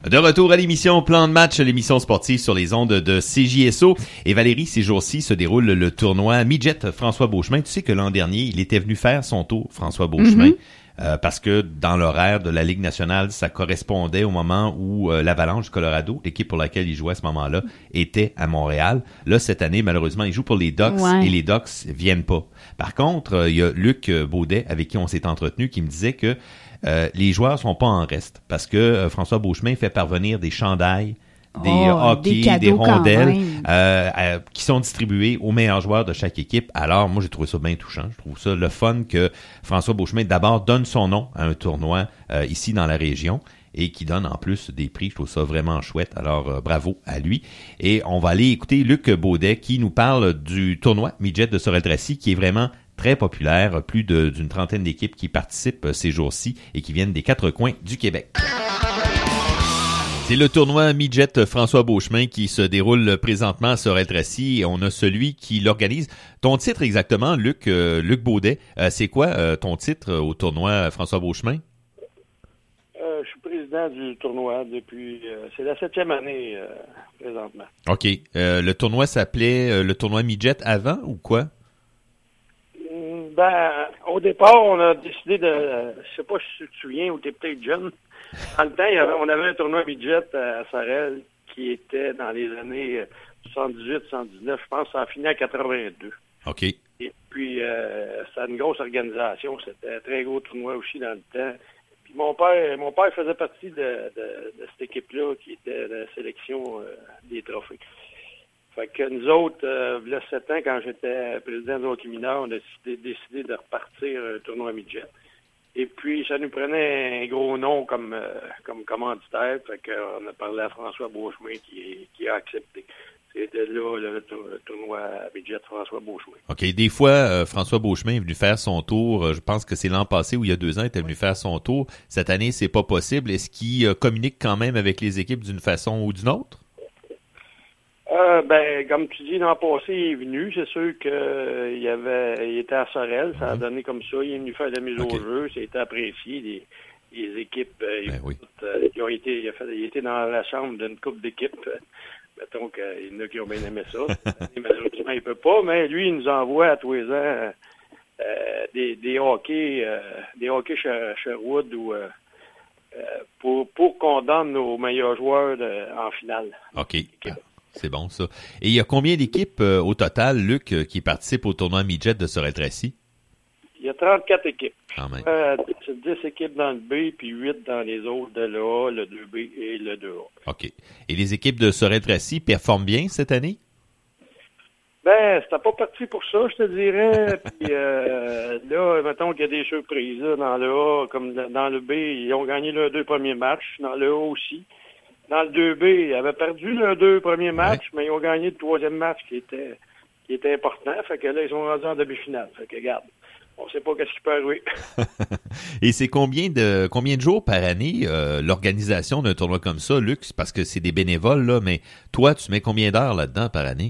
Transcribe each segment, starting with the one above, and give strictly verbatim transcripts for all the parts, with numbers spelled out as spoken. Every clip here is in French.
De retour à l'émission Plan de match, l'émission sportive sur les ondes de C J S O. Et Valérie, ces jours-ci se déroule le tournoi Midget François Beauchemin. Tu sais que l'an dernier, il était venu faire son tour, François Beauchemin, mm-hmm. euh, parce que dans l'horaire de la Ligue nationale, ça correspondait au moment où euh, l'Avalanche du Colorado, l'équipe pour laquelle il jouait à ce moment-là, était à Montréal. Là, cette année, malheureusement, il joue pour les Ducks ouais. et les Ducks viennent pas. Par contre, euh, il y a Luc Baudet, avec qui on s'est entretenu, qui me disait que Euh, les joueurs sont pas en reste parce que euh, François Beauchemin fait parvenir des chandails, des oh, hockey, des, des rondelles euh, euh, qui sont distribués aux meilleurs joueurs de chaque équipe. Alors, moi, j'ai trouvé ça bien touchant. Je trouve ça le fun que François Beauchemin, d'abord, donne son nom à un tournoi euh, ici dans la région et qui donne en plus des prix. Je trouve ça vraiment chouette. Alors, euh, bravo à lui. Et on va aller écouter Luc Baudet qui nous parle du tournoi Midget de Sorel-Tracy qui est vraiment très populaire, plus de, d'une trentaine d'équipes qui participent ces jours-ci et qui viennent des quatre coins du Québec. C'est le tournoi Midget François Beauchemin qui se déroule présentement à Sorel-Tracy et on a celui qui l'organise. Ton titre exactement, Luc, euh, Luc Baudet, euh, c'est quoi euh, ton titre au tournoi François Beauchemin? Euh, je suis président du tournoi depuis, euh, c'est la septième année euh, présentement. OK. Euh, le tournoi s'appelait euh, le tournoi Midget avant ou quoi? Ben, au départ, on a décidé de, je sais pas si tu te souviens ou tu es peut-être jeune. Dans le temps, il y avait, on avait un tournoi Midget à Sorel qui était dans les années soixante-dix-huit soixante-dix-neuf, je pense, ça a fini en quatre-vingt-deux. OK. Et puis, euh, c'était une grosse organisation, c'était un très gros tournoi aussi dans le temps. Puis mon père, mon père faisait partie de, de, de cette équipe-là qui était la sélection euh, des trophées. Fait que nous autres, euh, il y a sept ans, quand j'étais président du hockey mineur, on a décidé, décidé de repartir un tournoi midget. Et puis, ça nous prenait un gros nom comme euh, comme commanditaire. Fait qu'on a parlé à François Beauchemin qui, qui a accepté. C'était là le, le tournoi midget François Beauchemin. OK. Des fois, euh, François Beauchemin est venu faire son tour. Je pense que c'est l'an passé ou il y a deux ans, il était venu faire son tour. Cette année, c'est pas possible. Est-ce qu'il euh, communique quand même avec les équipes d'une façon ou d'une autre? Euh, ben, comme tu dis, l'an passé, il est venu. C'est sûr qu'il euh, y avait, il était à Sorel. Ça a donné comme ça. Il est venu faire de la mise okay. au jeu. Ça a été apprécié. Les, les équipes, euh, ben oui. euh, ils ont été, il a, fait, il a été dans la chambre d'une couple d'équipes. Euh, mettons qu'il y en a qui ont bien aimé ça. Malheureusement, il peut pas, mais lui, il nous envoie à tous les ans euh, des, des hockey, euh, des hockey Sherwood ou euh, euh, pour, pour qu'on donne nos meilleurs joueurs de, en finale. OK. C'est bon, ça. Et il y a combien d'équipes euh, au total, Luc, euh, qui participent au tournoi Midget de Sorel-Tracy? Il y a trente-quatre équipes. Quand même. Euh, c'est dix équipes dans le B, puis huit dans les autres de l'A A, le deux B et le deux A. OK. Et les équipes de Sorel-Tracy performent bien cette année? Ben, c'était pas parti pour ça, je te dirais. Puis euh, là, mettons qu'il y a des surprises. Là, dans le A, comme dans le B, ils ont gagné leurs deux premiers matchs. Dans le A aussi. Dans le deux B, ils avaient perdu leurs deux premiers matchs, ouais. mais ils ont gagné le troisième match qui était qui était important. Fait que là, ils sont rendus en demi-finale. Fait que regarde, on sait pas qu'est-ce qui peut arriver. Et c'est combien de combien de jours par année euh, l'organisation d'un tournoi comme ça, Luc? Parce que c'est des bénévoles, là, mais toi, tu mets combien d'heures là-dedans par année?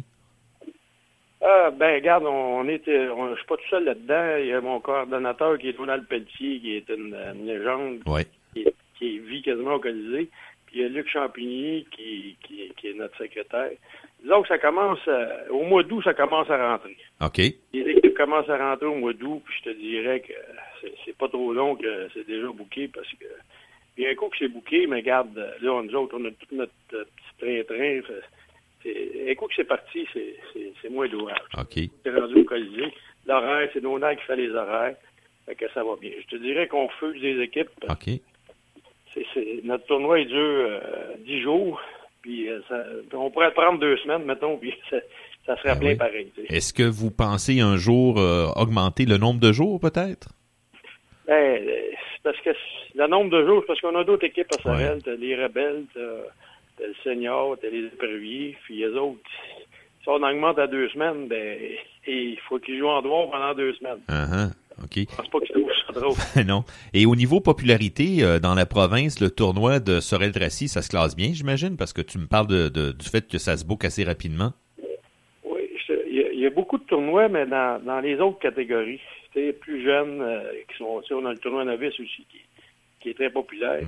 Ah, ben, regarde, on, on était, on, je suis pas tout seul là-dedans. Il y a mon coordonnateur qui est Donald Pelletier, qui est une, une légende, ouais. qui, qui vit quasiment au Colisée. Puis il y a Luc Champigny qui, qui, qui est notre secrétaire. Disons que ça commence, à, au mois d'août, ça commence à rentrer. OK. Les équipes commencent à rentrer au mois d'août, puis je te dirais que c'est, c'est pas trop long que c'est déjà booké, parce que, il y a un coup que c'est booké, mais regarde, là, nous autres, on a tout notre euh, petit train-train. C'est, un coup que c'est parti, c'est, c'est, c'est moins d'ouvrage. OK. C'est rendu au Colisée. L'horaire, c'est Donald qui fait les horaires. Fait que ça va bien. Je te dirais qu'on fuse des équipes. OK. C'est, c'est, notre tournoi, il dure euh, dix jours. Puis euh, ça, on pourrait prendre deux semaines, mettons, puis ça, ça serait ben plein oui. pareil. T'sais. Est-ce que vous pensez un jour euh, augmenter le nombre de jours, peut-être? Ben, c'est parce que le nombre de jours, c'est parce qu'on a d'autres équipes à Sorel. Ouais. T'as les Rebelles, t'as, t'as le Senior, t'as les Éperviers, puis les autres. Si on augmente à deux semaines, ben, il faut qu'ils jouent en dehors pendant deux semaines. Uh-huh. OK. Je pense pas que c'est ça drôle. Non. Et au niveau popularité, euh, dans la province, le tournoi de Sorel-Tracy, ça se classe bien, j'imagine, parce que tu me parles de, de, du fait que ça se book assez rapidement. Oui, il y, y a beaucoup de tournois, mais dans, dans les autres catégories. Tu sais, plus jeunes, euh, qui sont, tu sais, on a le tournoi novice aussi, qui, qui est très populaire. Mm-hmm.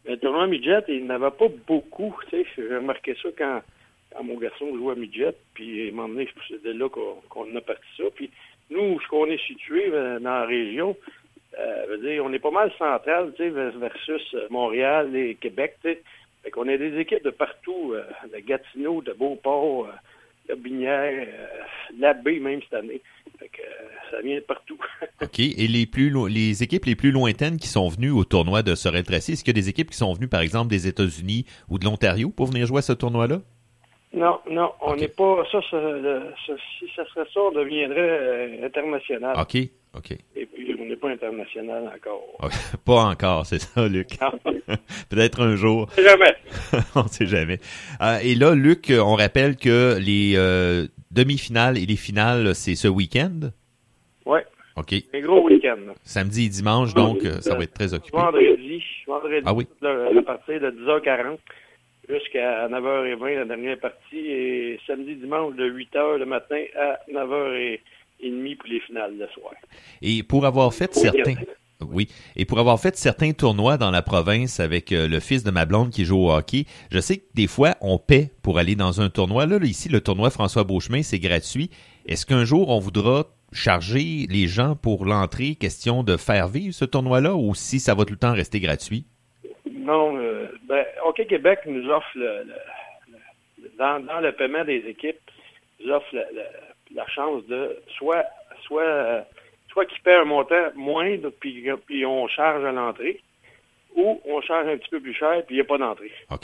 Le tournoi midget, il n'avait pas beaucoup. Tu sais, j'ai remarqué ça quand, quand mon garçon jouait à midget, puis à un moment donné, c'est de là qu'on, qu'on a parti ça. Puis nous, ce qu'on est situé dans la région, euh, veut dire, on est pas mal central, tu sais, versus Montréal et Québec, tu sais. Fait qu'on a des équipes de partout, euh, de Gatineau, de Beauport, euh, de Binière, euh, de la baie même cette année. Fait que euh, ça vient de partout. OK. Et les plus lo- les équipes les plus lointaines qui sont venues au tournoi de Sorel-Tracy, est-ce qu'il y a des équipes qui sont venues, par exemple, des États-Unis ou de l'Ontario pour venir jouer à ce tournoi-là? Non, non, on n'est okay. pas... Ça, ça, ça, si ça serait ça, on deviendrait euh, international. OK, OK. Et puis, on n'est pas international encore. Okay. Pas encore, c'est ça, Luc. Peut-être un jour. On sait jamais. On sait jamais. Euh, et là, Luc, on rappelle que les euh, demi-finales et les finales, c'est ce week-end? Oui. OK. Un gros week-end. Samedi et dimanche, donc, euh, ça va être très occupé. Vendredi, vendredi, ah oui. à partir de dix heures quarante jusqu'à neuf heures vingt, la dernière partie, et samedi, dimanche, de huit heures le matin à neuf heures trente pour les finales le soir. Et pour avoir fait certains... Oui. Et pour avoir fait certains tournois dans la province avec euh, le fils de ma blonde qui joue au hockey, je sais que des fois, on paie pour aller dans un tournoi. Là, là ici, le tournoi François Beauchemin, c'est gratuit. Est-ce qu'un jour, on voudra charger les gens pour l'entrée, question de faire vivre ce tournoi-là, ou si ça va tout le temps rester gratuit? Non. Euh, ben, Hockey Québec nous offre, le, le, le, dans, dans le paiement des équipes, nous offre le, le, la chance de soit... soit euh, soit qu'ils paient un montant moindre, puis, puis on charge à l'entrée, ou on charge un petit peu plus cher, puis il n'y a pas d'entrée. OK.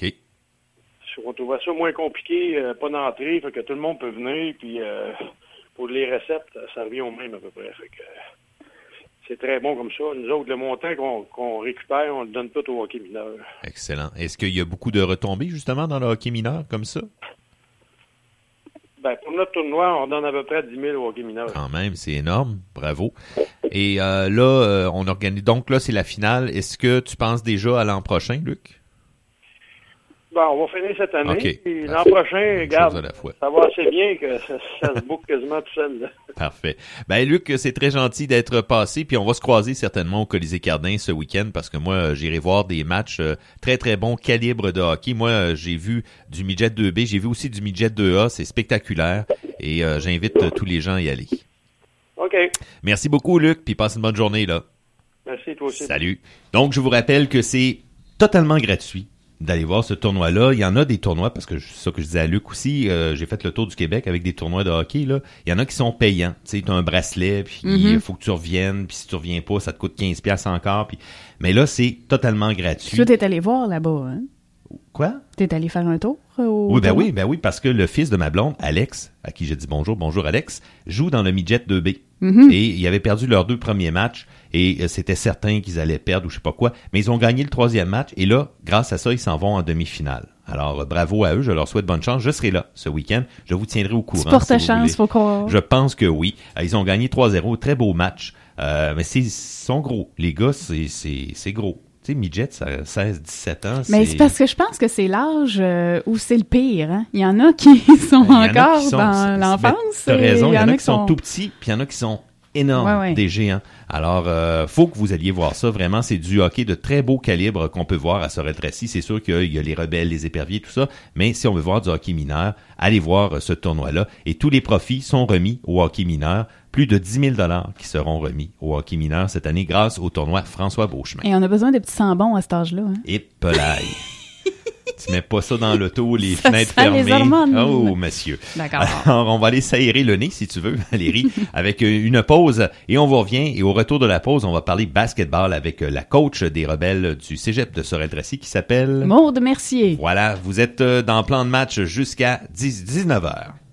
On trouve ça moins compliqué, euh, pas d'entrée, fait que tout le monde peut venir, puis euh, pour les recettes, ça revient au même à peu près. Fait que euh, c'est très bon comme ça. Nous autres, le montant qu'on, qu'on récupère, on le donne tout au hockey mineur. Excellent. Est-ce qu'il y a beaucoup de retombées, justement, dans le hockey mineur, comme ça? Ben, pour notre tournoi, on donne à peu près dix mille au hockey mineur. Quand même, c'est énorme. Bravo. Et euh, là, euh, on organise. Donc là, c'est la finale. Est-ce que tu penses déjà à l'an prochain, Luc? Ben, on va finir cette année. Okay. Puis l'an prochain, regarde, ça va assez bien que ça, ça se boucle quasiment tout seul. Là. Parfait. Ben, Luc, c'est très gentil d'être passé. Puis on va se croiser certainement au Colisée Cardin ce week-end parce que moi, j'irai voir des matchs euh, très, très bons calibre de hockey. Moi, euh, j'ai vu du midget deux B. J'ai vu aussi du midget deux A. C'est spectaculaire. Et euh, j'invite euh, tous les gens à y aller. OK. Merci beaucoup, Luc. Puis passe une bonne journée, là. Merci, toi aussi. Salut. Donc, je vous rappelle que c'est totalement gratuit d'aller voir ce tournoi-là. Il y en a des tournois, parce que c'est ça que je disais à Luc aussi, euh, j'ai fait le tour du Québec avec des tournois de hockey, là. Il y en a qui sont payants. Tu sais, tu as un bracelet, puis il mm-hmm. faut que tu reviennes, puis si tu reviens pas, ça te coûte quinze dollars encore. Puis... Mais là, c'est totalement gratuit. Tu es allé voir là-bas, hein? Quoi? T'es allé faire un tour? Au oui, ben oui, ben oui, parce que le fils de ma blonde, Alex, à qui j'ai dit bonjour, bonjour Alex, joue dans le midget deux B. Mm-hmm. Et ils avaient perdu leurs deux premiers matchs et euh, c'était certain qu'ils allaient perdre ou je sais pas quoi, mais ils ont gagné le troisième match et là, grâce à ça, ils s'en vont en demi-finale. Alors, euh, bravo à eux, je leur souhaite bonne chance. Je serai là ce week-end, je vous tiendrai au courant. Tu portes si chance, faut qu'on... Je pense que oui. Euh, ils ont gagné trois zéro, très beau match, euh, mais c'est, ils sont gros. Les gars, c'est, c'est, c'est gros. Tu sais, midget, ça a seize dix-sept ans. Mais c'est... c'est parce que je pense que c'est l'âge euh, où c'est le pire. Hein? Il y en a qui sont ben, encore qui sont, dans l'enfance. Tu as raison, il y, y en a qui sont, sont tout petits, puis il y en a qui sont énormes, ouais, ouais. des géants. Alors, euh, faut que vous alliez voir ça. Vraiment, c'est du hockey de très beau calibre qu'on peut voir à Sorel-Tracy. C'est sûr qu'il y a les rebelles, les éperviers, tout ça. Mais si on veut voir du hockey mineur, allez voir ce tournoi-là. Et tous les profits sont remis au hockey mineur. Plus de dix mille dollars qui seront remis au hockey mineur cette année grâce au tournoi François Beauchemin. Et on a besoin de petits sambons à cet âge-là. Hein? Et pelaille. Tu mets pas ça dans l'auto, les ça fenêtres fermées. Les hormones. Oh, monsieur. D'accord. Alors, on va aller s'aérer le nez, si tu veux, Valérie, avec une pause. Et on vous revient. Et au retour de la pause, on va parler basketball avec la coach des rebelles du cégep de Sorel-Tracy qui s'appelle... Maude Mercier. Voilà. Vous êtes dans Plan de match jusqu'à dix, dix-neuf heures.